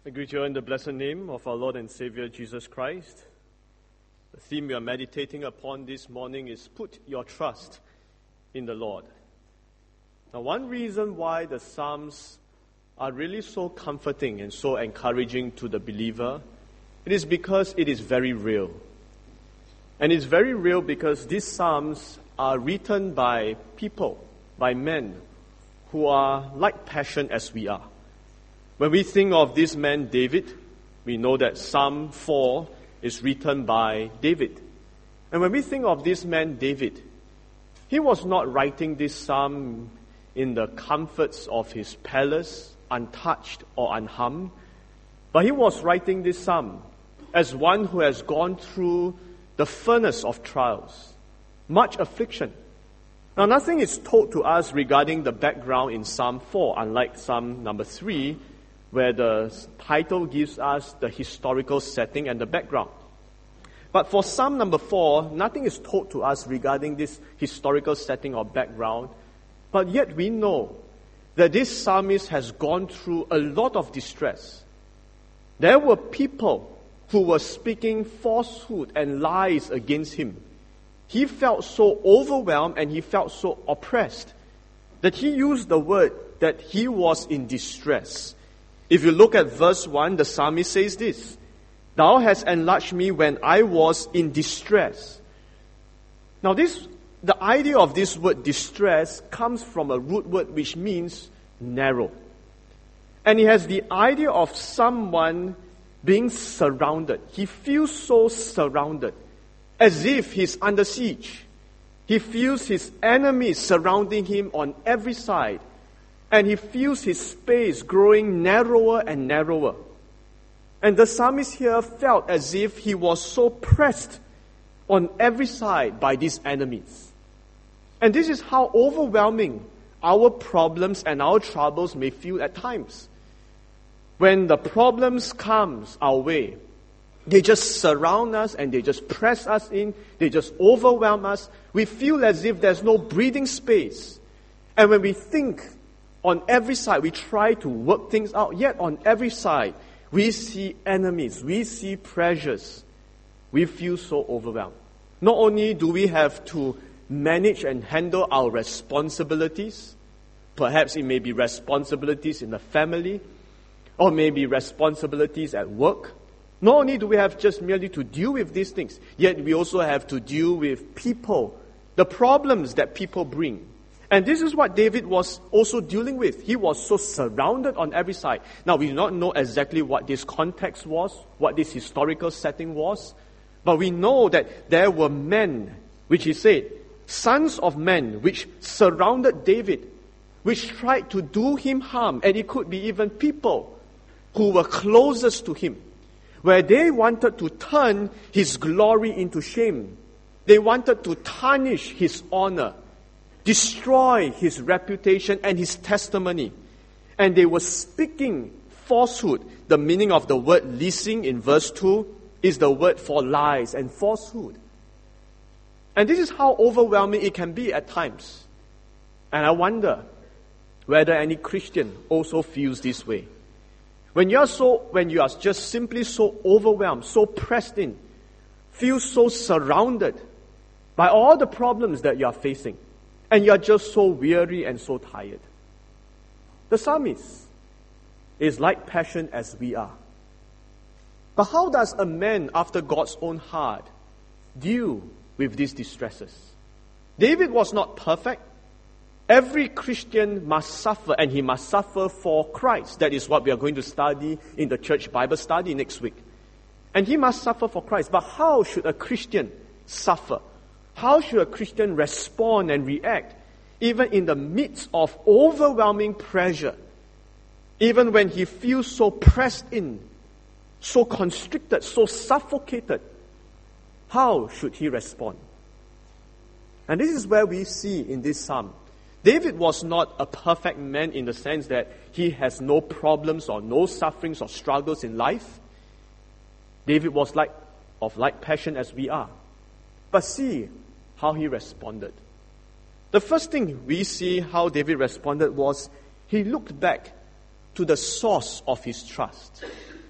I greet you in the blessed name of our Lord and Savior Jesus Christ. The theme we are meditating upon this morning is put your trust in the Lord. Now, one reason why the Psalms are really so comforting and so encouraging to the believer, it is because it is very real. And it's very real because these Psalms are written by people, by men, who are like passion as we are. When we think of this man David, we know that Psalm 4 is written by David. And when we think of this man David, he was not writing this psalm in the comforts of his palace, untouched or unharmed, but he was writing this psalm as one who has gone through the furnace of trials, much affliction. Now, nothing is told to us regarding the background in Psalm 4, unlike Psalm number 3, where the title gives us the historical setting and the background. But for Psalm number 4, nothing is told to us regarding this historical setting or background, but yet we know that this psalmist has gone through a lot of distress. There were people who were speaking falsehood and lies against him. He felt so overwhelmed and he felt so oppressed that he used the word that he was in distress. If you look at verse 1, the psalmist says this, "Thou hast enlarged me when I was in distress." Now the idea of this word distress comes from a root word which means narrow. And it has the idea of someone being surrounded. He feels so surrounded, as if he's under siege. He feels his enemies surrounding him on every side. And he feels his space growing narrower and narrower. And the psalmist here felt as if he was so pressed on every side by these enemies. And this is how overwhelming our problems and our troubles may feel at times. When the problems comes our way, they just surround us and they just press us in, they just overwhelm us. We feel as if there's no breathing space. And when we think on every side, we try to work things out, yet on every side, we see enemies, we see pressures. We feel so overwhelmed. Not only do we have to manage and handle our responsibilities, perhaps it may be responsibilities in the family, or maybe responsibilities at work. Not only do we have just merely to deal with these things, yet we also have to deal with people, the problems that people bring. And this is what David was also dealing with. He was so surrounded on every side. Now, we do not know exactly what this context was, what this historical setting was, but we know that there were men, which he said, sons of men, which surrounded David, which tried to do him harm, and it could be even people who were closest to him, where they wanted to turn his glory into shame. They wanted to tarnish his honor, destroy his reputation and his testimony. And they were speaking falsehood. The meaning of the word leasing in verse 2 is the word for lies and falsehood. And this is how overwhelming it can be at times. And I wonder whether any Christian also feels this way. When you are just simply so overwhelmed, so pressed in, feel so surrounded by all the problems that you are facing, and you are just so weary and so tired. The psalmist is like passion as we are. But how does a man after God's own heart deal with these distresses? David was not perfect. Every Christian must suffer, and he must suffer for Christ. That is what we are going to study in the church Bible study next week. And he must suffer for Christ. But how should a Christian suffer? How should a Christian respond and react, even in the midst of overwhelming pressure? Even when he feels so pressed in, so constricted, so suffocated, how should he respond? And this is where we see in this psalm, David was not a perfect man in the sense that he has no problems or no sufferings or struggles in life. David was like passion as we are. But see how he responded. The first thing we see how David responded was he looked back to the source of his trust.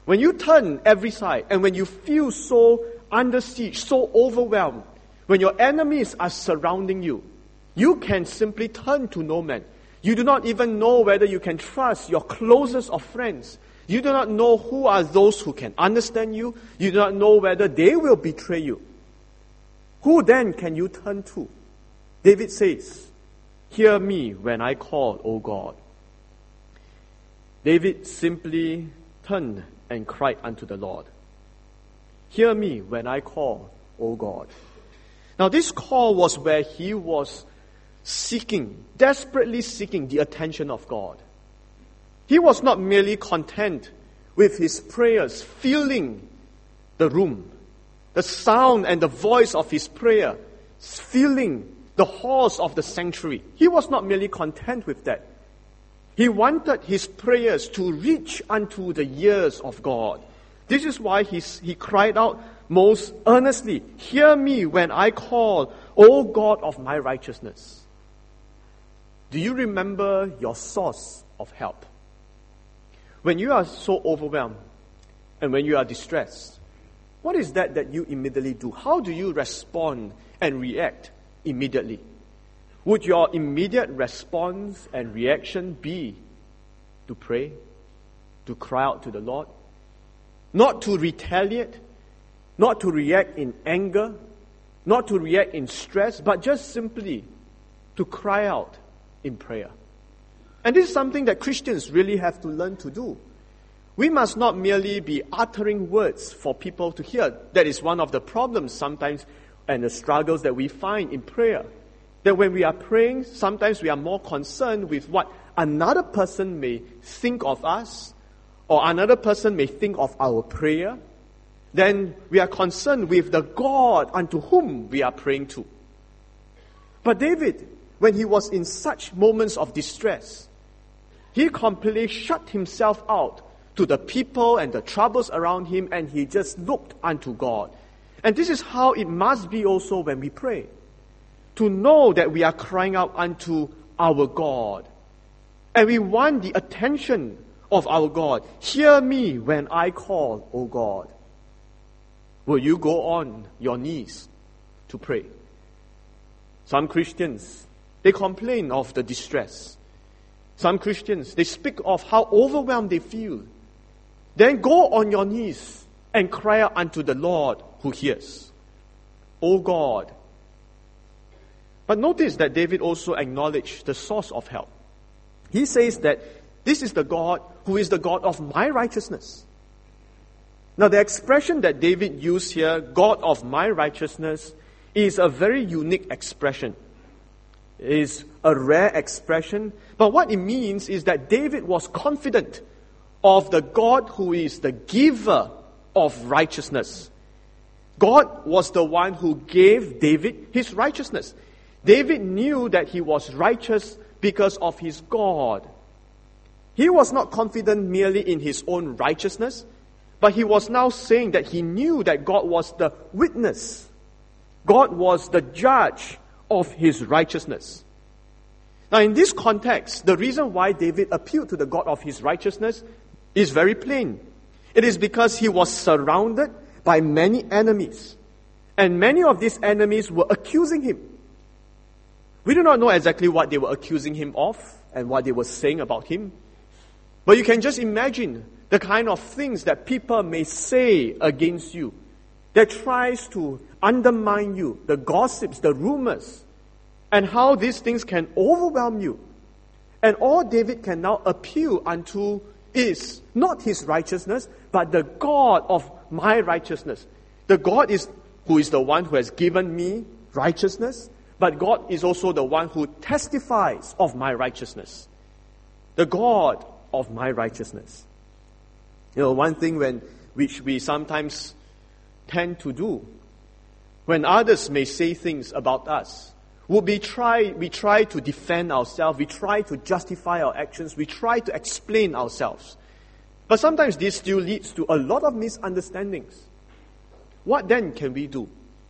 when you turn every side, and when you feel so under siege, so overwhelmed, when your enemies are surrounding you, you can simply turn to no man. You do not even know whether you can trust your closest of friends. You do not know who are those who can understand you. You do not know whether they will betray you. Who then can you turn to? David says, "Hear me when I call, O God." David simply turned and cried unto the Lord. "Hear me when I call, O God." Now this call was where he was desperately seeking the attention of God. He was not merely content with his prayers filling the room, the sound and the voice of his prayer filling the halls of the sanctuary. He was not merely content with that. He wanted his prayers to reach unto the ears of God. This is why he cried out most earnestly, "Hear me when I call, O God of my righteousness." Do you remember your source of help? When you are so overwhelmed and when you are distressed, what is that you immediately do? How do you respond and react immediately? Would your immediate response and reaction be to pray, to cry out to the Lord? Not to retaliate, not to react in anger, not to react in stress, but just simply to cry out in prayer. And this is something that Christians really have to learn to do. We must not merely be uttering words for people to hear. That is one of the problems sometimes and the struggles that we find in prayer. That when we are praying, sometimes we are more concerned with what another person may think of us, or another person may think of our prayer, then we are concerned with the God unto whom we are praying to. But David, when he was in such moments of distress, he completely shut himself out to the people and the troubles around him, and he just looked unto God. And this is how it must be also when we pray. To know that we are crying out unto our God. And we want the attention of our God. "Hear me when I call, O God." Will you go on your knees to pray? Some Christians, they complain of the distress. Some Christians, they speak of how overwhelmed they feel. Then go on your knees and cry out unto the Lord who hears. "O God." But notice that David also acknowledged the source of help. He says that this is the God who is the God of my righteousness. Now the expression that David used here, God of my righteousness, is a very unique expression. It is a rare expression. But what it means is that David was confident of the God who is the giver of righteousness. God was the one who gave David his righteousness. David knew that he was righteous because of his God. He was not confident merely in his own righteousness, but he was now saying that he knew that God was the witness. God was the judge of his righteousness. Now in this context, the reason why David appealed to the God of his righteousness is very plain. It is because he was surrounded by many enemies. And many of these enemies were accusing him. We do not know exactly what they were accusing him of and what they were saying about him. But you can just imagine the kind of things that people may say against you, that tries to undermine you, the gossips, the rumors, and how these things can overwhelm you. And all David can now appeal unto is not his righteousness, but the God of my righteousness. The God who is the one who has given me righteousness, but God is also the one who testifies of my righteousness. The God of my righteousness. You know, one thing which we sometimes tend to do, when others may say things about us, we try to defend ourselves, we try to justify our actions, we try to explain ourselves. But sometimes this still leads to a lot of misunderstandings. What then can we do?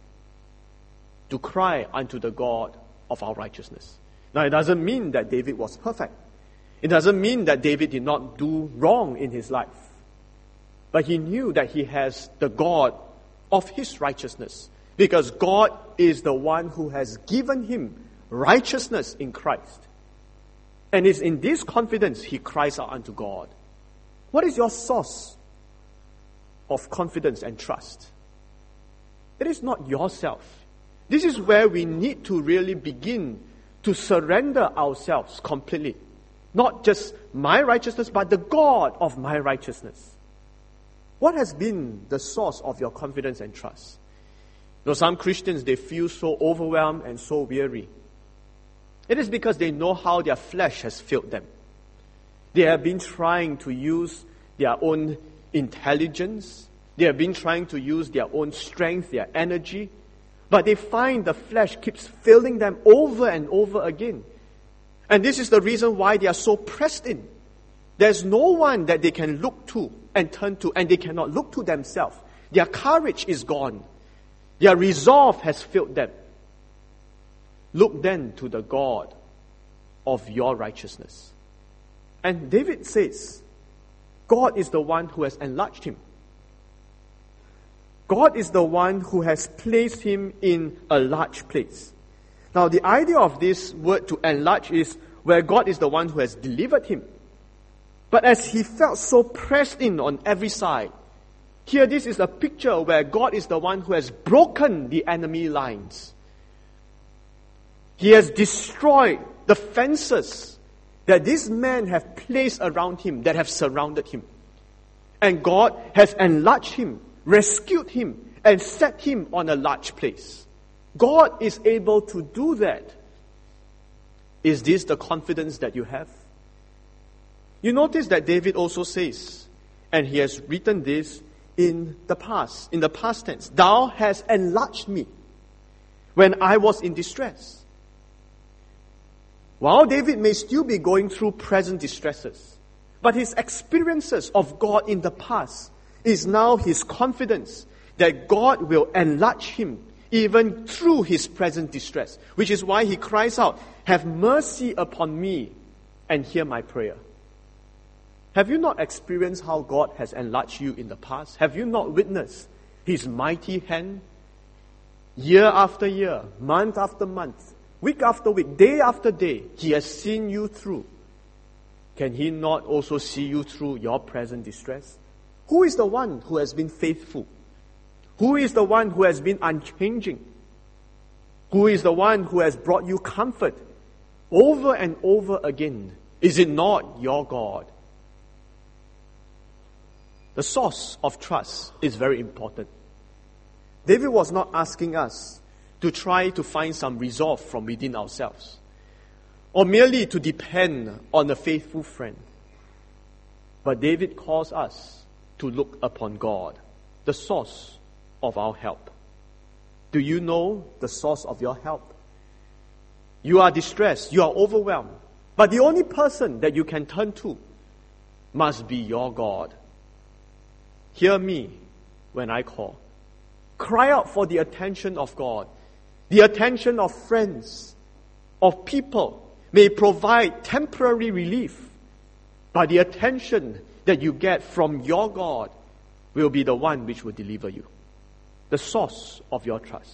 To cry unto the God of our righteousness. Now it doesn't mean that David was perfect. It doesn't mean that David did not do wrong in his life. but he knew that he has the God of his righteousness, because God is the one who has given him righteousness in Christ. And it's in this confidence he cries out unto God. What is your source of confidence and trust? It is not yourself. This is where we need to really begin to surrender ourselves completely. Not just my righteousness, but the God of my righteousness. What has been the source of your confidence and trust? You know, some Christians, they feel so overwhelmed and so weary. It is because they know how their flesh has failed them. They have been trying to use their own intelligence. They have been trying to use their own strength, their energy. But they find the flesh keeps failing them over and over again. And this is the reason why they are so pressed in. There's no one that they can look to and turn to, and they cannot look to themselves. Their courage is gone. Their resolve has failed them. Look then to the God of your righteousness. And David says, God is the one who has enlarged him. God is the one who has placed him in a large place. Now, the idea of this word to enlarge is where God is the one who has delivered him. But as he felt so pressed in on every side, here this is a picture where God is the one who has broken the enemy lines. He has destroyed the fences that these men have placed around him, that have surrounded him. And God has enlarged him, rescued him, and set him on a large place. God is able to do that. Is this the confidence that you have? You notice that David also says, and he has written this in the past tense, Thou hast enlarged me when I was in distress. While David may still be going through present distresses, but his experiences of God in the past is now his confidence that God will enlarge him even through his present distress, which is why he cries out, Have mercy upon me and hear my prayer. Have you not experienced how God has enlarged you in the past? Have you not witnessed his mighty hand? Year after year, month after month, week after week, day after day, he has seen you through. Can he not also see you through your present distress? Who is the one who has been faithful? Who is the one who has been unchanging? Who is the one who has brought you comfort over and over again? Is it not your God? The source of trust is very important. David was not asking us to try to find some resolve from within ourselves, or merely to depend on a faithful friend. But David calls us to look upon God, the source of our help. Do you know the source of your help? You are distressed, you are overwhelmed, but the only person that you can turn to must be your God. Hear me when I call. Cry out for the attention of God. The attention of friends, of people, may provide temporary relief, but the attention that you get from your God will be the one which will deliver you. The source of your trust.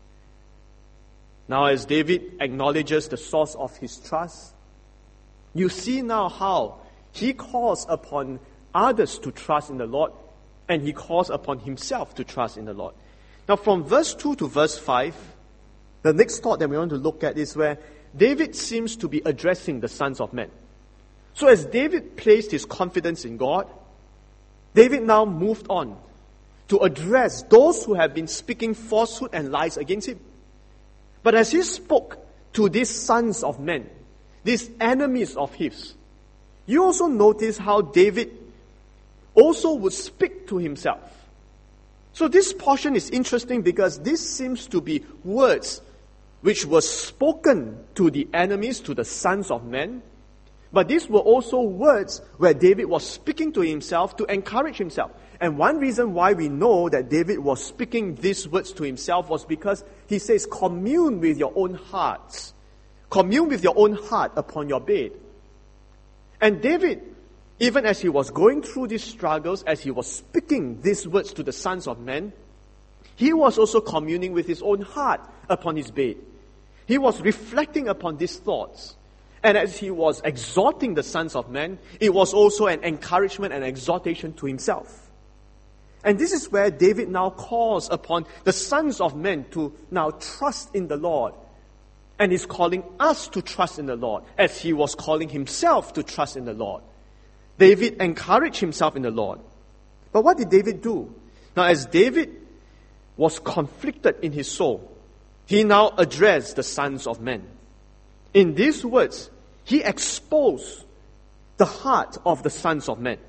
Now, as David acknowledges the source of his trust, you see now how he calls upon others to trust in the Lord, and he calls upon himself to trust in the Lord. Now, from verse 2 to verse 5, the next thought that we want to look at is where David seems to be addressing the sons of men. So as David placed his confidence in God, David now moved on to address those who have been speaking falsehood and lies against him. But as he spoke to these sons of men, these enemies of his, you also notice how David also would speak to himself. So this portion is interesting because this seems to be words which were spoken to the enemies, to the sons of men. But these were also words where David was speaking to himself to encourage himself. And one reason why we know that David was speaking these words to himself was because he says, commune with your own hearts. Commune with your own heart upon your bed. And David even as he was going through these struggles, as he was speaking these words to the sons of men, he was also communing with his own heart upon his bed. He was reflecting upon these thoughts. And as he was exhorting the sons of men, it was also an encouragement and exhortation to himself. And this is where David now calls upon the sons of men to now trust in the Lord. And he's calling us to trust in the Lord, as he was calling himself to trust in the Lord. David encouraged himself in the Lord. But what did David do? Now, as David was conflicted in his soul, he now addressed the sons of men. In these words, he exposed the heart of the sons of men.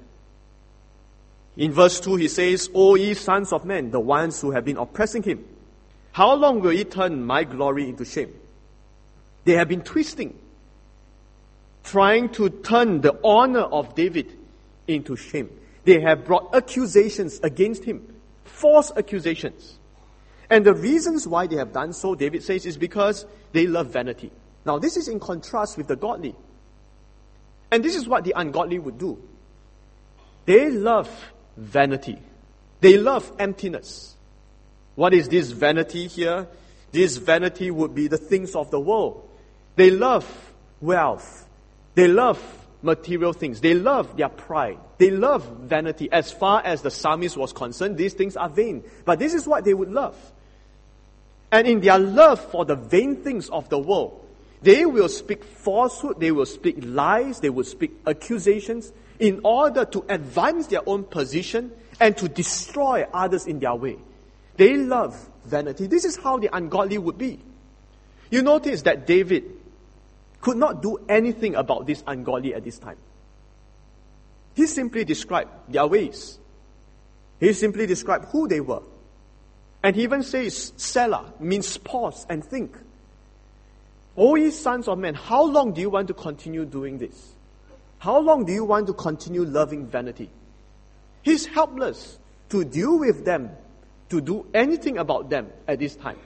In verse 2, he says, O ye sons of men, the ones who have been oppressing him, how long will ye turn my glory into shame? They have been twisting, trying to turn the honor of David into shame. They have brought accusations against him, false accusations. And the reasons why they have done so, David says, is because they love vanity. Now, this is in contrast with the godly. And this is what the ungodly would do. They love vanity. They love emptiness. What is this vanity here? This vanity would be the things of the world. They love wealth. They love material things. They love their pride. They love vanity. As far as the psalmist was concerned, these things are vain. But this is what they would love. And in their love for the vain things of the world, they will speak falsehood, they will speak lies, they will speak accusations in order to advance their own position and to destroy others in their way. They love vanity. This is how the ungodly would be. You notice that David could not do anything about this ungodly at this time. He simply described their ways. He simply described who they were. And he even says, Selah means pause and think. O ye sons of men, how long do you want to continue doing this? How long do you want to continue loving vanity? He's helpless to deal with them, to do anything about them at this time.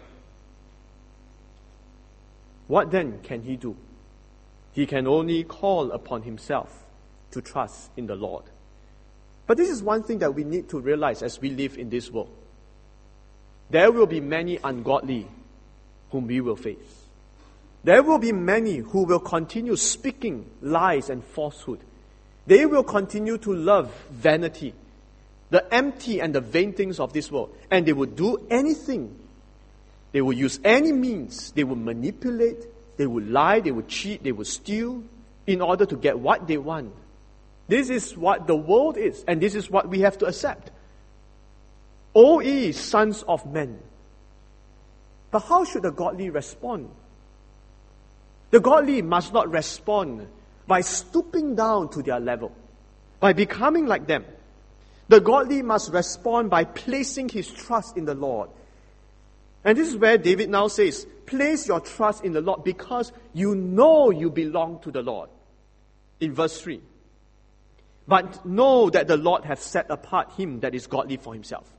What then can he do? He can only call upon himself to trust in the Lord. But this is one thing that we need to realize as we live in this world. There will be many ungodly whom we will face. There will be many who will continue speaking lies and falsehood. They will continue to love vanity, the empty and the vain things of this world. And they will do anything. They will use any means. They will manipulate. They will lie. They will cheat. They will steal in order to get what they want. This is what the world is. And this is what we have to accept. O ye sons of men. But how should the godly respond? The godly must not respond by stooping down to their level, by becoming like them. The godly must respond by placing his trust in the Lord. And this is where David now says, place your trust in the Lord because you know you belong to the Lord. In verse 3. But know that the Lord hath set apart him that is godly for himself.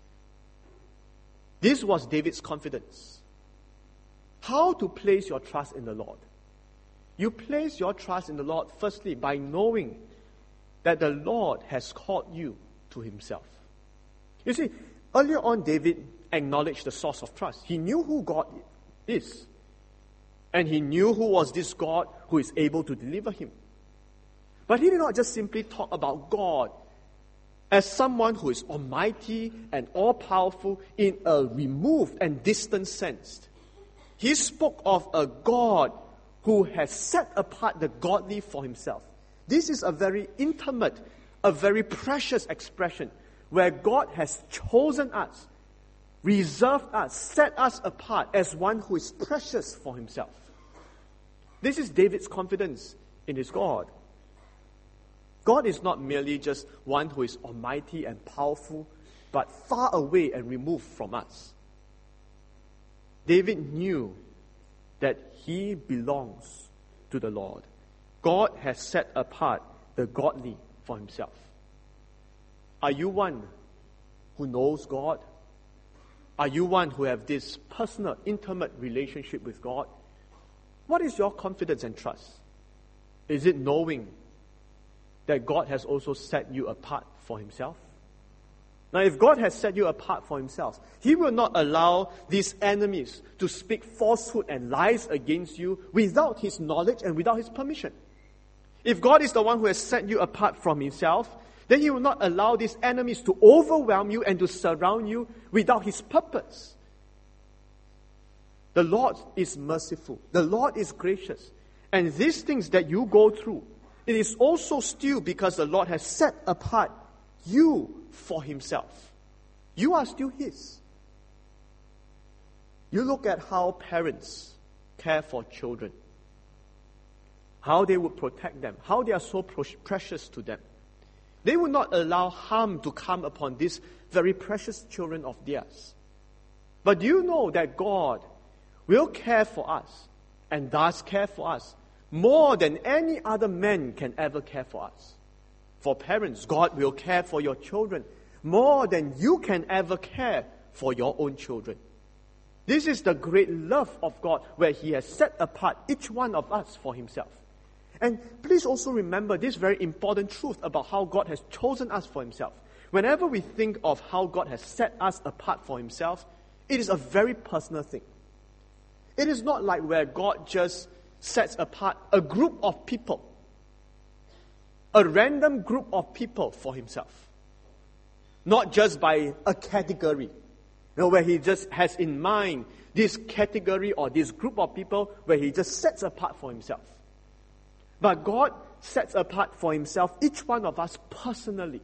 This was David's confidence. How to place your trust in the Lord? You place your trust in the Lord firstly by knowing that the Lord has called you to himself. You see, earlier on David acknowledged the source of trust. He knew who God is. And he knew who was this God who is able to deliver him. But he did not just simply talk about God as someone who is almighty and all-powerful in a removed and distant sense. He spoke of a God who has set apart the godly for himself. This is a very intimate, a very precious expression where God has chosen us, reserved us, set us apart as one who is precious for himself. This is David's confidence in his God. God is not merely just one who is almighty and powerful, but far away and removed from us. David knew that he belongs to the Lord. God has set apart the godly for himself. Are you one who knows God? Are you one who have this personal, intimate relationship with God? What is your confidence and trust? Is it knowing that God has also set you apart for Himself? Now, if God has set you apart for Himself, He will not allow these enemies to speak falsehood and lies against you without His knowledge and without His permission. If God is the one who has set you apart from Himself, then He will not allow these enemies to overwhelm you and to surround you without His purpose. The Lord is merciful. The Lord is gracious. And these things that you go through, it is also still because the Lord has set apart you for Himself. You are still His. You look at how parents care for children, how they would protect them, how they are so precious to them. They will not allow harm to come upon these very precious children of theirs. But do you know that God will care for us and does care for us more than any other man can ever care for us? For parents, God will care for your children more than you can ever care for your own children. This is the great love of God, where He has set apart each one of us for Himself. And please also remember this very important truth about how God has chosen us for Himself. Whenever we think of how God has set us apart for Himself, it is a very personal thing. It is not like where God just sets apart a group of people, a random group of people for Himself. Not just by a category, where He just has in mind this category or this group of people where He just sets apart for Himself. But God sets apart for Himself each one of us personally.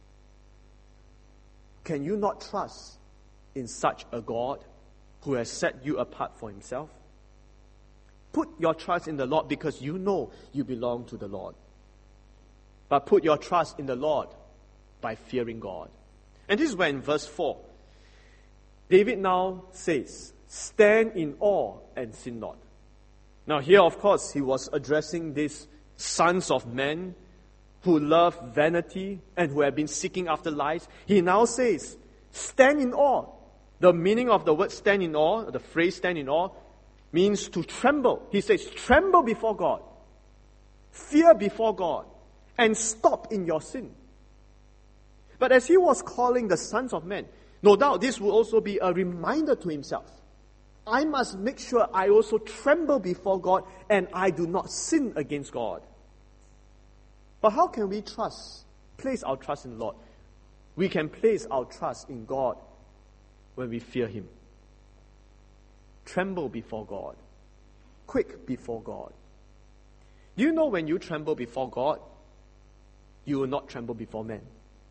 Can you not trust in such a God who has set you apart for Himself? Put your trust in the Lord because you know you belong to the Lord. But put your trust in the Lord by fearing God. And this is where in verse 4, David now says, stand in awe and sin not. Now here, of course, he was addressing these sons of men who love vanity and who have been seeking after lies. He now says, stand in awe. The meaning of the word stand in awe, the phrase stand in awe, means to tremble. He says, tremble before God, fear before God, and stop in your sin. But as he was calling the sons of men, no doubt this will also be a reminder to himself. I must make sure I also tremble before God and I do not sin against God. But how can we place our trust in the Lord? We can place our trust in God when we fear Him. Tremble before God. Quick before God. Do you know when you tremble before God, you will not tremble before men?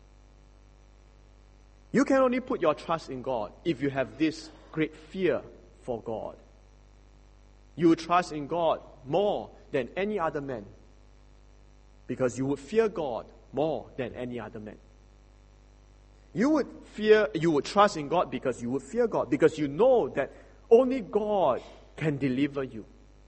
You can only put your trust in God if you have this great fear for God. You trust in God more than any other man because you would fear God more than any other man. You would trust in God because you would fear God, because you know that only God can deliver you.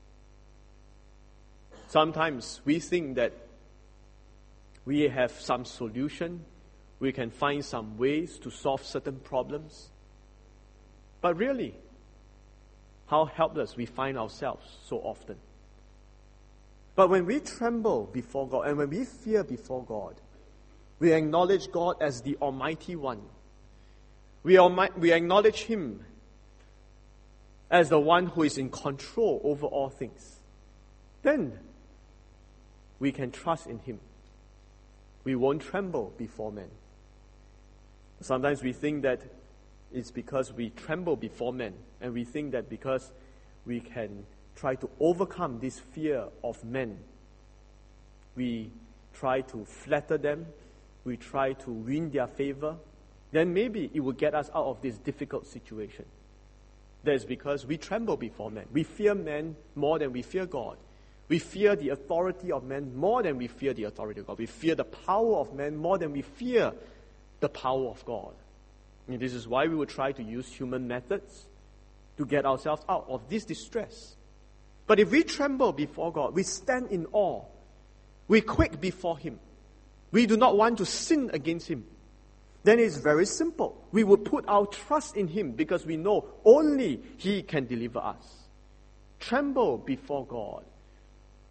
Sometimes we think that we have some solution, we can find some ways to solve certain problems. But really, how helpless we find ourselves so often. But when we tremble before God and when we fear before God, we acknowledge God as the Almighty One. We acknowledge Him as the one who is in control over all things. Then we can trust in Him. We won't tremble before men. Sometimes we think that it's because we tremble before men, and we think that because we can try to overcome this fear of men, we try to flatter them, we try to win their favor, then maybe it will get us out of this difficult situation. That is because we tremble before men. We fear men more than we fear God. We fear the authority of men more than we fear the authority of God. We fear the power of men more than we fear the power of God. And this is why we will try to use human methods to get ourselves out of this distress. But if we tremble before God, we stand in awe, we quake before Him, we do not want to sin against Him, then it's very simple. We will put our trust in Him because we know only He can deliver us. Tremble before God.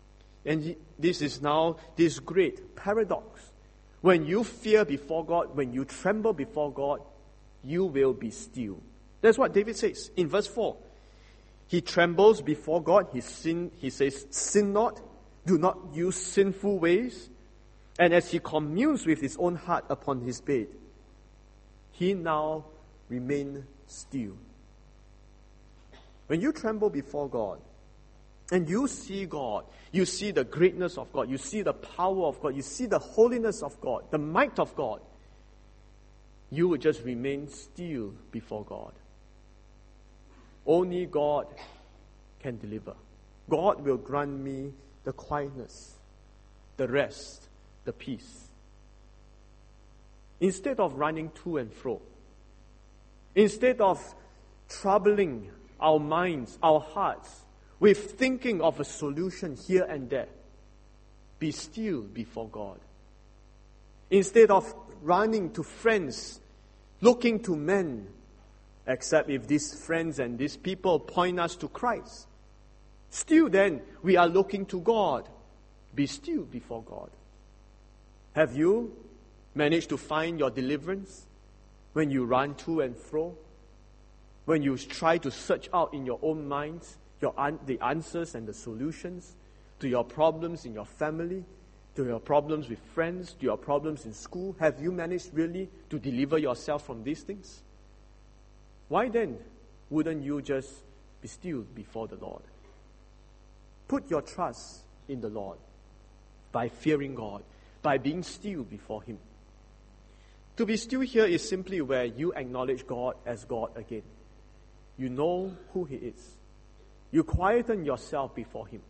And this is now this great paradox. When you fear before God, when you tremble before God, you will be still. That's what David says in verse 4. He trembles before God. He says, sin not, do not use sinful ways. And as he communes with his own heart upon his bed, he now remains still. When you tremble before God, and you see God, you see the greatness of God, you see the power of God, you see the holiness of God, the might of God, you will just remain still before God. Only God can deliver. God will grant me the quietness, the rest, the peace. Instead of running to and fro, instead of troubling our minds, our hearts, with thinking of a solution here and there, be still before God. Instead of running to friends, looking to men, except if these friends and these people point us to Christ. Still then, we are looking to God. Be still before God. Have you managed to find your deliverance when you run to and fro? When you try to search out in your own minds the answers and the solutions to your problems in your family, to your problems with friends, to your problems in school? Have you managed really to deliver yourself from these things? Why then wouldn't you just be still before the Lord? Put your trust in the Lord by fearing God, by being still before Him. To be still here is simply where you acknowledge God as God again. You know who He is. You quieten yourself before Him.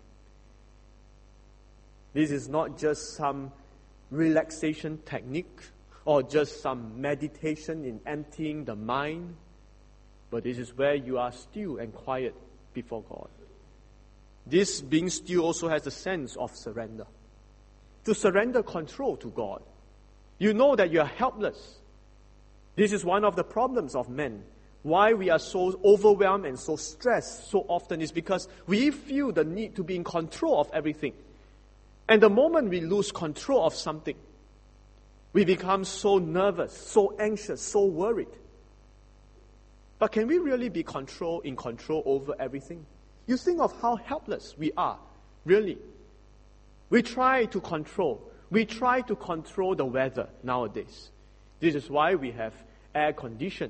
This is not just some relaxation technique or just some meditation in emptying the mind, but this is where you are still and quiet before God. This being still also has a sense of surrender. To surrender control to God. You know that you are helpless. This is one of the problems of men. Why we are so overwhelmed and so stressed so often is because we feel the need to be in control of everything. And the moment we lose control of something, we become so nervous, so anxious, so worried. But can we really be in control over everything? You think of how helpless we are, really. We try to control the weather nowadays. This is why we have air condition.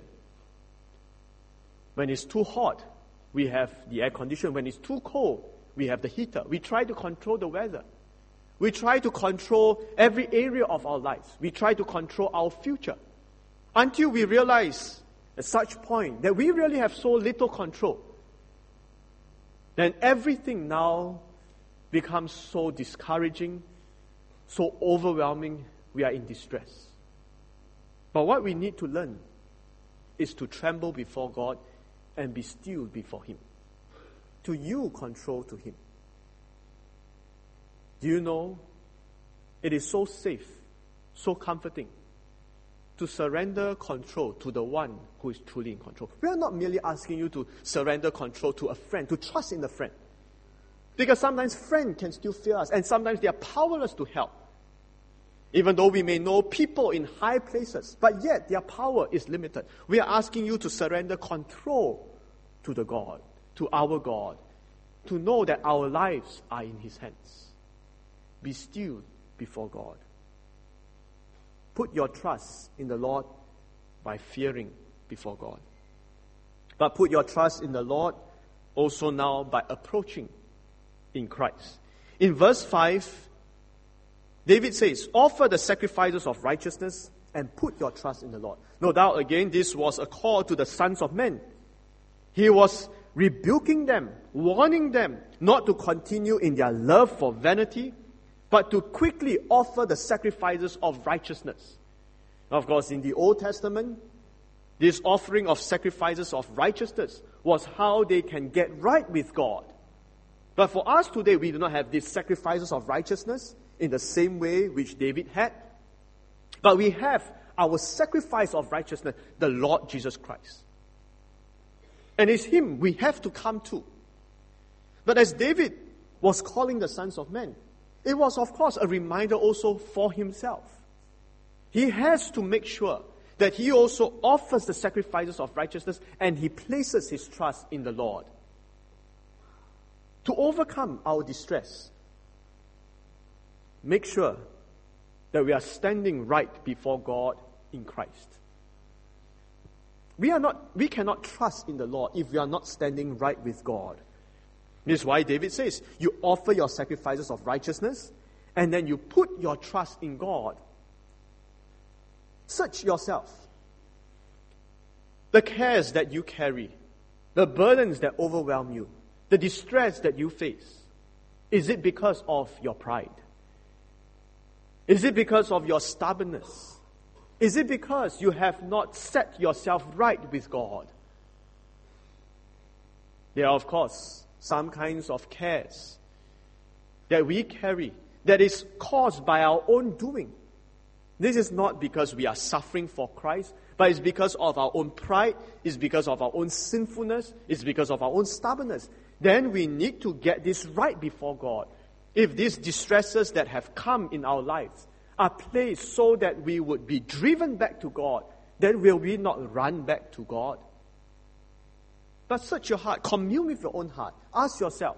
When it's too hot, we have the air condition. When it's too cold, we have the heater. We try to control the weather. We try to control every area of our lives. We try to control our future. Until we realize at such point that we really have so little control, then everything now becomes so discouraging, so overwhelming, we are in distress. But what we need to learn is to tremble before God and be still before Him. To yield control to Him. Do you know, it is so safe, so comforting to surrender control to the one who is truly in control. We are not merely asking you to surrender control to a friend, to trust in a friend. Because sometimes friends can still fail us, and sometimes they are powerless to help. Even though we may know people in high places, but yet their power is limited. We are asking you to surrender control to the God, to our God, to know that our lives are in His hands. Be still before God. Put your trust in the Lord by fearing before God. But put your trust in the Lord also now by approaching in Christ. In verse 5, David says, offer the sacrifices of righteousness and put your trust in the Lord. No doubt, again, this was a call to the sons of men. He was rebuking them, warning them not to continue in their love for vanity, but to quickly offer the sacrifices of righteousness. Now, of course, in the Old Testament, this offering of sacrifices of righteousness was how they can get right with God. But for us today, we do not have these sacrifices of righteousness in the same way which David had. But we have our sacrifice of righteousness, the Lord Jesus Christ. And it's Him we have to come to. But as David was calling the sons of men, it was, of course, a reminder also for himself. He has to make sure that he also offers the sacrifices of righteousness and he places his trust in the Lord to overcome our distress. Make sure that we are standing right before God in Christ. We cannot trust in the Lord if we are not standing right with God. This is why David says, you offer your sacrifices of righteousness and then you put your trust in God. Search yourself. The cares that you carry, the burdens that overwhelm you, the distress that you face, is it because of your pride? Is it because of your stubbornness? Is it because you have not set yourself right with God? There are, of course, some kinds of cares that we carry that is caused by our own doing. This is not because we are suffering for Christ, but it's because of our own pride, it's because of our own sinfulness, it's because of our own stubbornness. Then we need to get this right before God. If these distresses that have come in our lives are placed so that we would be driven back to God, then will we not run back to God? But search your heart, commune with your own heart. Ask yourself,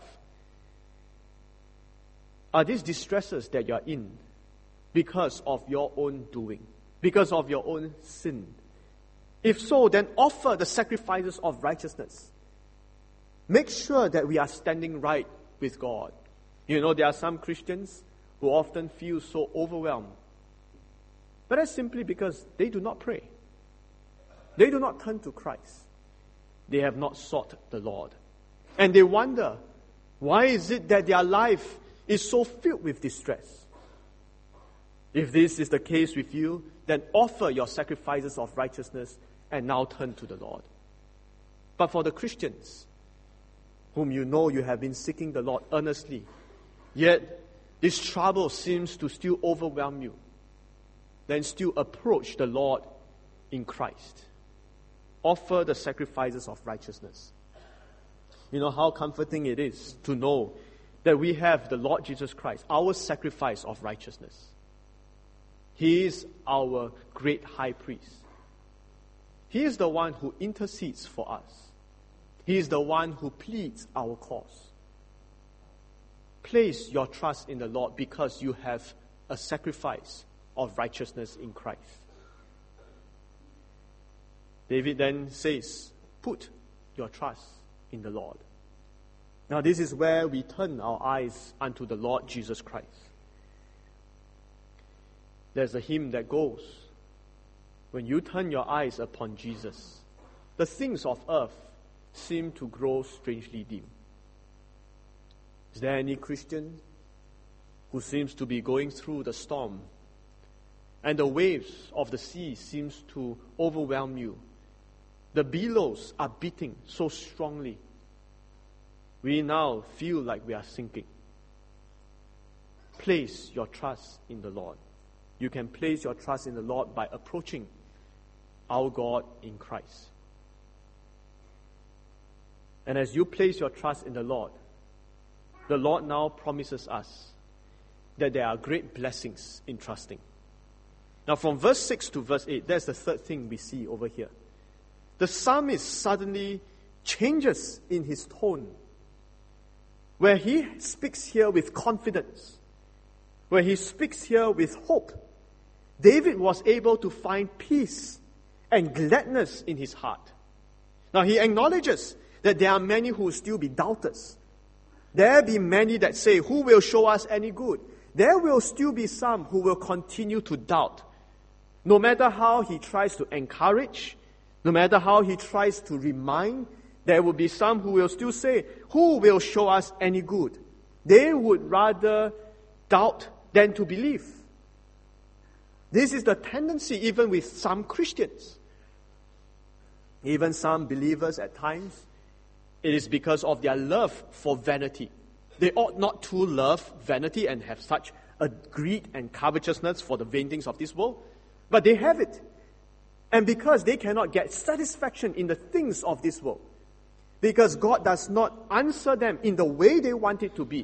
are these distresses that you are in because of your own doing, because of your own sin? If so, then offer the sacrifices of righteousness. Make sure that we are standing right with God. You know, there are some Christians who often feel so overwhelmed. But that's simply because they do not pray. They do not turn to Christ. They have not sought the Lord. And they wonder, why is it that their life is so filled with distress? If this is the case with you, then offer your sacrifices of righteousness and now turn to the Lord. But for the Christians, whom you know you have been seeking the Lord earnestly, yet this trouble seems to still overwhelm you, then still approach the Lord in Christ. Offer the sacrifices of righteousness. You know how comforting it is to know that we have the Lord Jesus Christ, our sacrifice of righteousness. He is our great high priest. He is the one who intercedes for us. He is the one who pleads our cause. Place your trust in the Lord because you have a sacrifice of righteousness in Christ. David then says, put your trust in the Lord. Now this is where we turn our eyes unto the Lord Jesus Christ. There's a hymn that goes, when you turn your eyes upon Jesus, the things of earth seem to grow strangely dim. Is there any Christian who seems to be going through the storm and the waves of the sea seems to overwhelm you? The billows are beating so strongly. We now feel like we are sinking. Place your trust in the Lord. You can place your trust in the Lord by approaching our God in Christ. And as you place your trust in the Lord now promises us that there are great blessings in trusting. Now from verse 6 to verse 8, that's the third thing we see over here. The psalmist suddenly changes in his tone, where he speaks here with confidence, where he speaks here with hope. David was able to find peace and gladness in his heart. Now he acknowledges that there are many who will still be doubters. There be many that say, who will show us any good? There will still be some who will continue to doubt. No matter how he tries to encourage, no matter how he tries to remind, there will be some who will still say, who will show us any good? They would rather doubt than to believe. This is the tendency even with some Christians. Even some believers at times, it is because of their love for vanity. They ought not to love vanity and have such a greed and covetousness for the vain things of this world, but they have it. And because they cannot get satisfaction in the things of this world, because God does not answer them in the way they want it to be,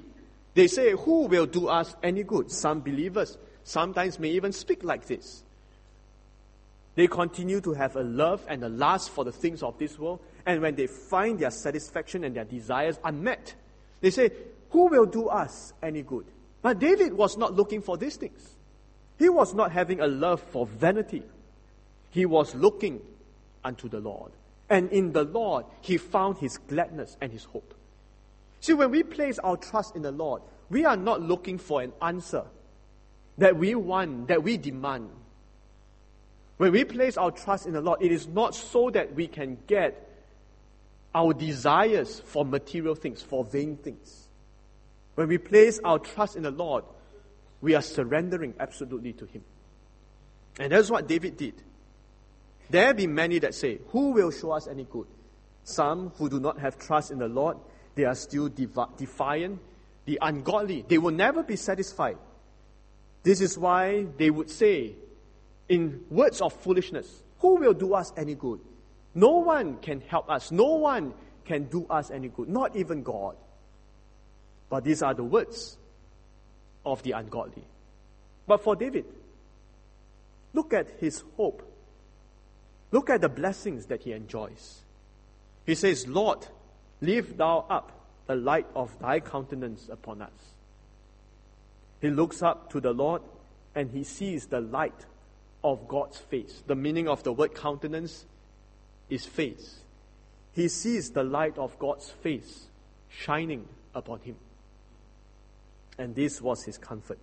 They say, who will do us any good? Some believers sometimes may even speak like this. They continue to have a love and a lust for the things of this world, and when they find their satisfaction and their desires unmet, they say, who will do us any good? But David was not looking for these things. He was not having a love for vanity. He was looking unto the Lord. And in the Lord, he found his gladness and his hope. See, when we place our trust in the Lord, we are not looking for an answer that we want, that we demand. When we place our trust in the Lord, it is not so that we can get our desires for material things, for vain things. When we place our trust in the Lord, we are surrendering absolutely to him. And that's what David did. There be many that say, who will show us any good? Some who do not have trust in the Lord, they are still defiant. The ungodly, they will never be satisfied. This is why they would say, in words of foolishness, who will do us any good? No one can help us. No one can do us any good. Not even God. But these are the words of the ungodly. But for David, look at his hope. Look at the blessings that he enjoys. He says, Lord, lift thou up the light of thy countenance upon us. He looks up to the Lord and he sees the light of God's face. The meaning of the word countenance is face. He sees the light of God's face shining upon him. And this was his comfort.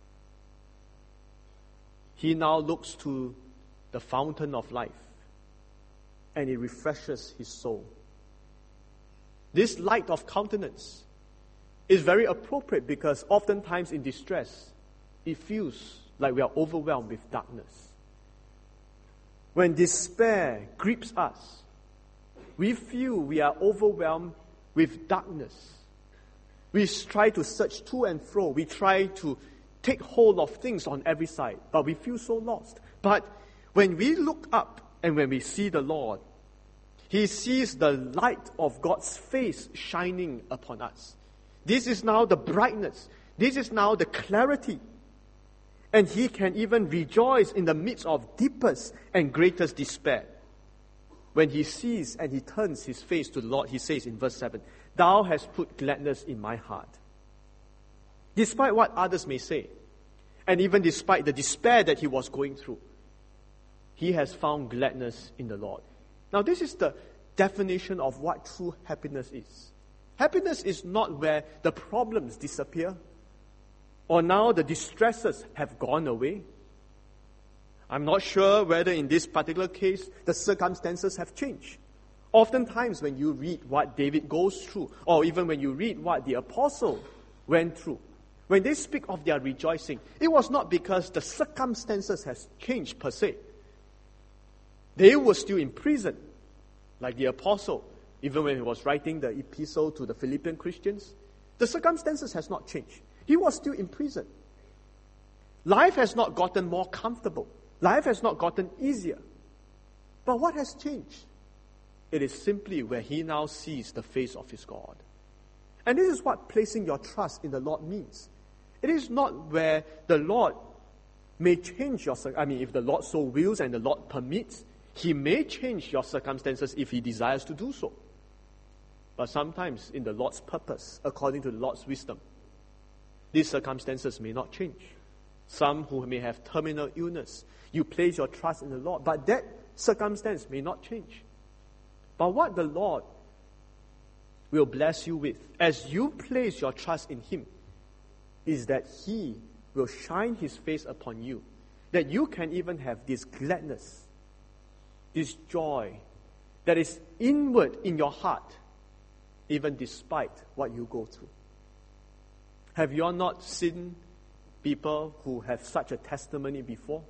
He now looks to the fountain of life and it refreshes his soul. This light of countenance is very appropriate because oftentimes in distress, it feels like we are overwhelmed with darkness. When despair grips us, we feel we are overwhelmed with darkness. We try to search to and fro. We try to take hold of things on every side, but we feel so lost. But when we look up and when we see the Lord, he sees the light of God's face shining upon us. This is now the brightness. This is now the clarity. And he can even rejoice in the midst of deepest and greatest despair. When he sees and he turns his face to the Lord, he says in verse 7, Thou hast put gladness in my heart. Despite what others may say, and even despite the despair that he was going through, he has found gladness in the Lord. Now, this is the definition of what true happiness is. Happiness is not where the problems disappear, or now the distresses have gone away. I'm not sure whether in this particular case, the circumstances have changed. Oftentimes when you read what David goes through, or even when you read what the apostle went through, when they speak of their rejoicing, it was not because the circumstances has changed per se. They were still in prison, like the apostle, even when he was writing the epistle to the Philippian Christians. The circumstances has not changed. He was still in prison. Life has not gotten more comfortable. Life has not gotten easier. But what has changed? It is simply where he now sees the face of his God. And this is what placing your trust in the Lord means. It is not where the Lord may change your circumstances. If the Lord so wills and the Lord permits, he may change your circumstances if he desires to do so. But sometimes in the Lord's purpose, according to the Lord's wisdom, these circumstances may not change. Some who may have terminal illness, you place your trust in the Lord, but that circumstance may not change. But what the Lord will bless you with, as you place your trust in him, is that he will shine his face upon you, that you can even have this gladness, this joy that is inward in your heart, even despite what you go through. Have you not seen people who have such a testimony before?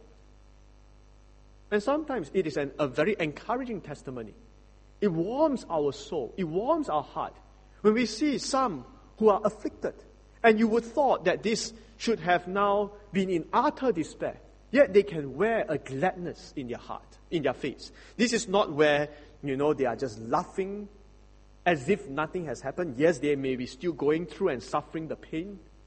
And sometimes it is a very encouraging testimony. It warms our soul. It warms our heart. When we see some who are afflicted, and you would thought that this should have now been in utter despair, yet they can wear a gladness in their heart, in their face. This is not where, they are just laughing as if nothing has happened. Yes, they may be still going through and suffering the pain,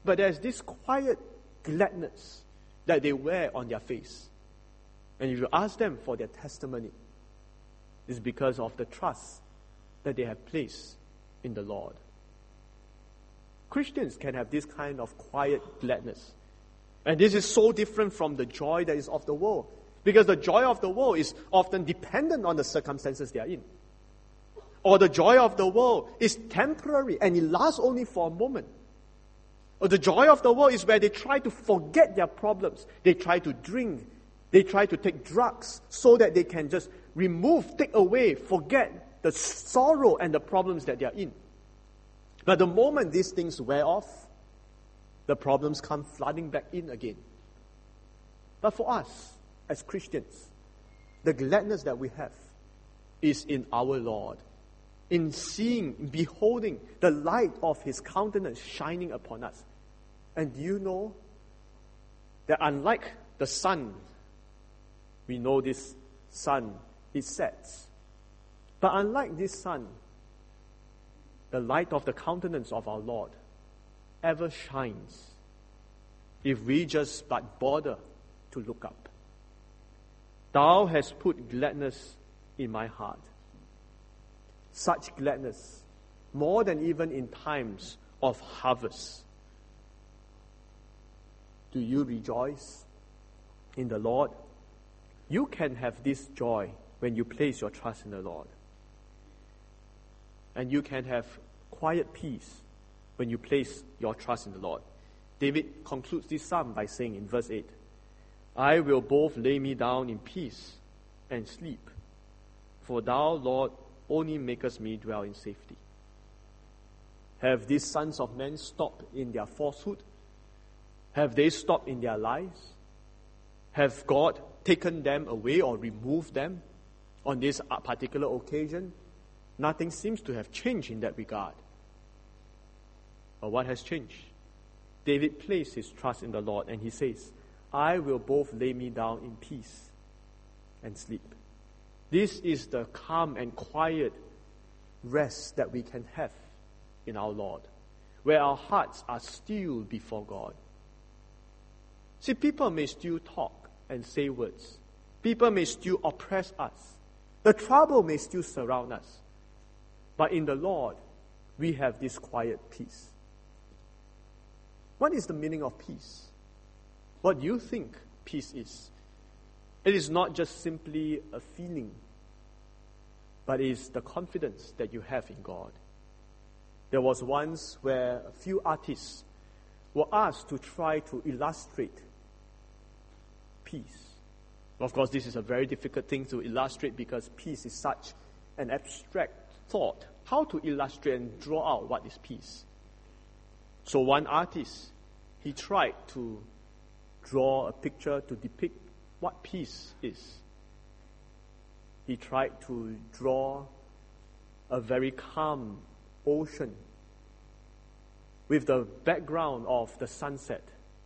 but there's this quiet gladness that they wear on their face. And if you ask them for their testimony, it's because of the trust that they have placed in the Lord. Christians can have this kind of quiet gladness. And this is so different from the joy that is of the world. Because the joy of the world is often dependent on the circumstances they are in. Or the joy of the world is temporary and it lasts only for a moment. Or the joy of the world is where they try to forget their problems. They try to drink. They try to take drugs so that they can just take away, forget the sorrow and the problems that they are in. But the moment these things wear off, the problems come flooding back in again. But for us, as Christians, the gladness that we have is in our Lord, in seeing, beholding the light of His countenance shining upon us. And do you know that unlike the sun, we know this sun, it sets. But unlike this sun, the light of the countenance of our Lord ever shines if we just but bother to look up. Thou hast put gladness in my heart. Such gladness, more than even in times of harvest. Do you rejoice in the Lord? You can have this joy when you place your trust in the Lord. And you can have quiet peace when you place your trust in the Lord. David concludes this psalm by saying in verse 8, I will both lay me down in peace and sleep, for thou, Lord, only makest me dwell in safety. Have these sons of men stopped in their falsehood? Have they stopped in their lies? Have God taken them away or removed them on this particular occasion? Nothing seems to have changed in that regard. But what has changed? David placed his trust in the Lord and he says, I will both lay me down in peace and sleep. This is the calm and quiet rest that we can have in our Lord, where our hearts are still before God. See, people may still talk and say words. People may still oppress us. The trouble may still surround us. But in the Lord, we have this quiet peace. What is the meaning of peace? What do you think peace is? It is not just simply a feeling, but it is the confidence that you have in God. There was once where a few artists were asked to try to illustrate peace. Of course, this is a very difficult thing to illustrate because peace is such an abstract thought. How to illustrate and draw out what is peace? So one artist, he tried to draw a picture to depict what peace is. He tried to draw a very calm ocean with the background of the sunset.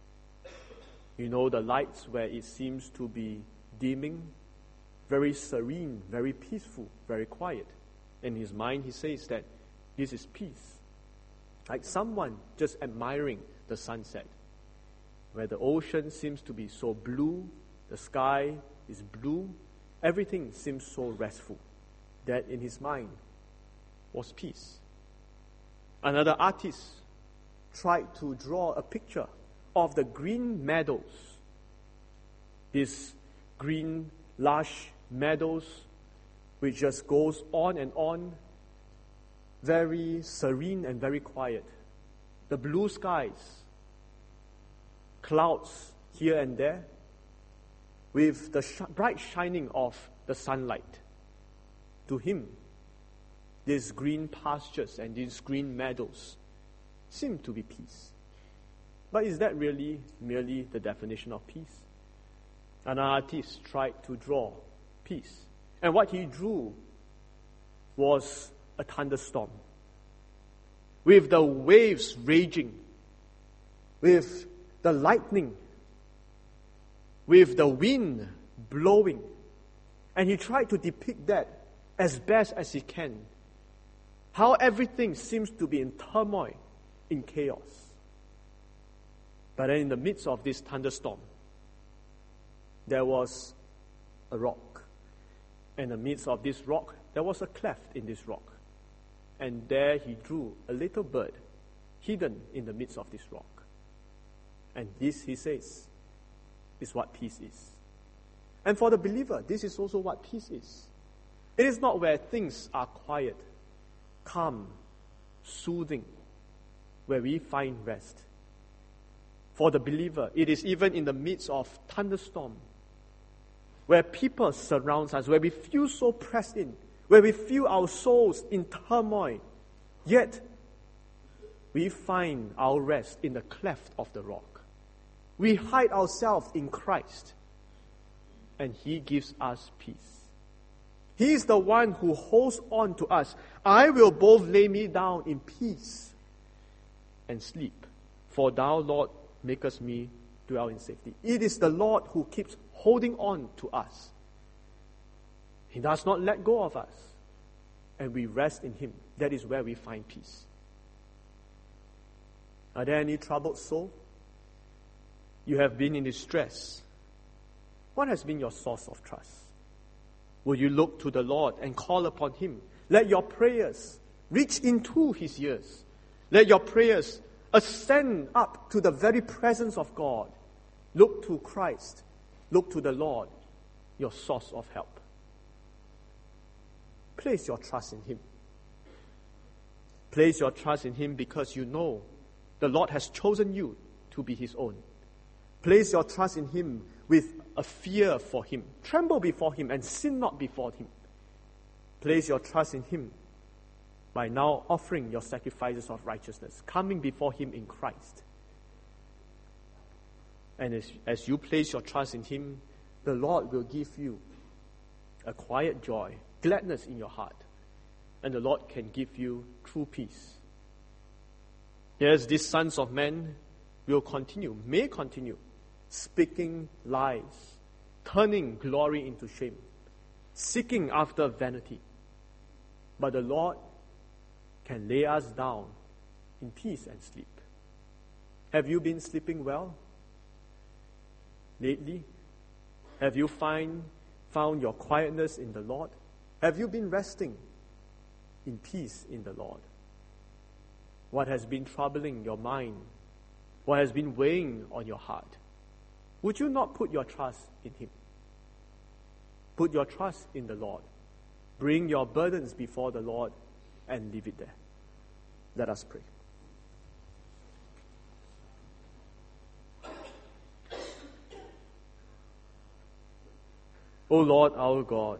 You know, the lights where it seems to be dimming, very serene, very peaceful, very quiet. In his mind, he says that this is peace. Like someone just admiring the sunset, where the ocean seems to be so blue, the sky is blue, everything seems so restful. That in his mind was peace. Another artist tried to draw a picture of the green meadows, these green, lush meadows, which just goes on and on, very serene and very quiet. The blue skies, clouds here and there, with the bright shining of the sunlight. To him, these green pastures and these green meadows seem to be peace. But is that really merely the definition of peace? An artist tried to draw peace. And what he drew was a thunderstorm, with the waves raging, with the lightning, with the wind blowing. And he tried to depict that as best as he can. How everything seems to be in turmoil, in chaos. But then in the midst of this thunderstorm, there was a rock. In the midst of this rock, there was a cleft in this rock. And there he drew a little bird hidden in the midst of this rock. And this, he says, is what peace is. And for the believer, this is also what peace is. It is not where things are quiet, calm, soothing, where we find rest. For the believer, it is even in the midst of thunderstorm, where people surround us, where we feel so pressed in, where we feel our souls in turmoil, yet we find our rest in the cleft of the rock. We hide ourselves in Christ, and He gives us peace. He is the one who holds on to us. I will both lay me down in peace and sleep, for thou, Lord, makest me dwell in safety. It is the Lord who keeps holding on to us. He does not let go of us, and we rest in Him. That is where we find peace. Are there any troubled soul? You have been in distress. What has been your source of trust? Will you look to the Lord and call upon Him? Let your prayers reach into His ears. Let your prayers ascend up to the very presence of God. Look to Christ. Look to the Lord, your source of help. Place your trust in Him. Place your trust in Him because you know the Lord has chosen you to be His own. Place your trust in Him with a fear for Him. Tremble before Him and sin not before Him. Place your trust in Him by now offering your sacrifices of righteousness, coming before Him in Christ. And as you place your trust in Him, the Lord will give you a quiet joy, gladness in your heart, and the Lord can give you true peace. Yes, these sons of men may continue, speaking lies, turning glory into shame, seeking after vanity. But the Lord can lay us down in peace and sleep. Have you been sleeping well lately? Have you found your quietness in the Lord? Have you been resting in peace in the Lord? What has been troubling your mind? What has been weighing on your heart? Would you not put your trust in Him? Put your trust in the Lord. Bring your burdens before the Lord and leave it there. Let us pray. O Lord our God,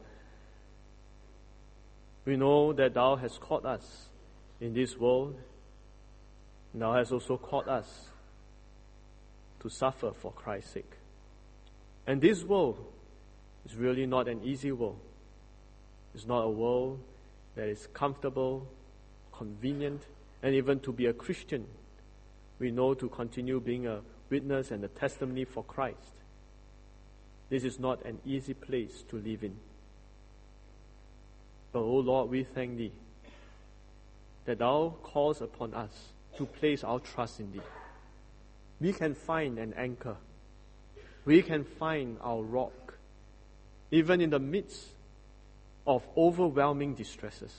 we know that Thou hast called us in this world, and Thou hast also called us to suffer for Christ's sake. And this world is really not an easy world. It's not a world that is comfortable, convenient, and even to be a Christian, we know to continue being a witness and a testimony for Christ. This is not an easy place to live in. But, O Lord, we thank Thee that Thou calls upon us to place our trust in Thee. We can find an anchor. We can find our rock, even in the midst of overwhelming distresses.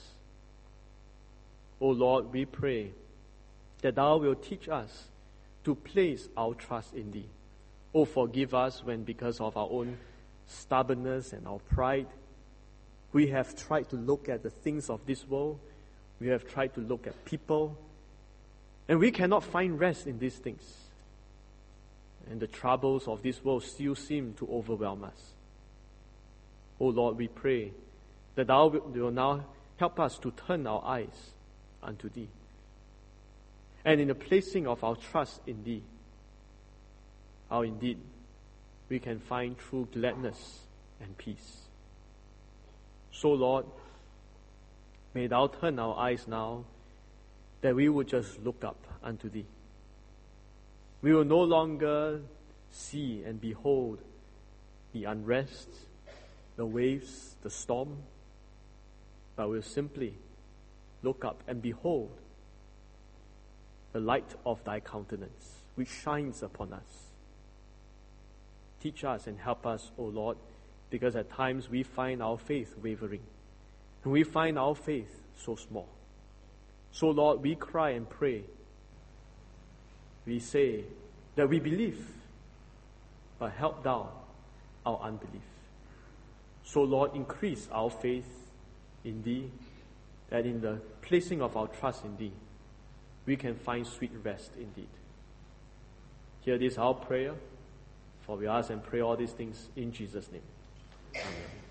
O Lord, we pray that Thou will teach us to place our trust in Thee. Oh, forgive us when, because of our own stubbornness and our pride, we have tried to look at the things of this world. We have tried to look at people, and we cannot find rest in these things. And the troubles of this world still seem to overwhelm us. Oh Lord, we pray that Thou will now help us to turn our eyes unto Thee. And in the placing of our trust in Thee, how indeed we can find true gladness and peace. So Lord, may Thou turn our eyes now that we would just look up unto Thee. We will no longer see and behold the unrest, the waves, the storm, but we'll simply look up and behold the light of Thy countenance. which shines upon us. Teach us and help us, O Lord, because at times we find our faith wavering, and we find our faith so small. So, Lord, we cry and pray. We say that we believe, but help down our unbelief. So, Lord, increase our faith in Thee, that in the placing of our trust in Thee, we can find sweet rest indeed. Hear this our prayer, for we ask and pray all these things in Jesus' name. Amen.